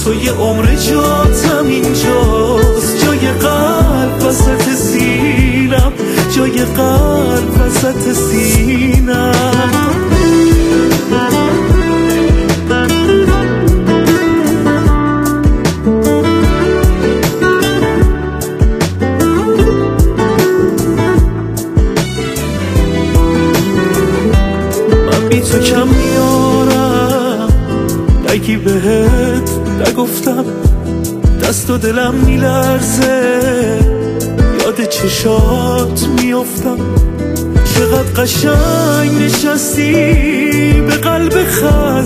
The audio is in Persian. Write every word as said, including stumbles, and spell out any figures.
تو یه عمر جاتم اینجاست، جای قلب وسط سینم، جای قلب وسط سینم. من بی تو کم میارم، نگی بهت نگفتم، دست و دلم میلرزه، یاد چشات میافتم. چقدر قشنگ نشستی به قلب خز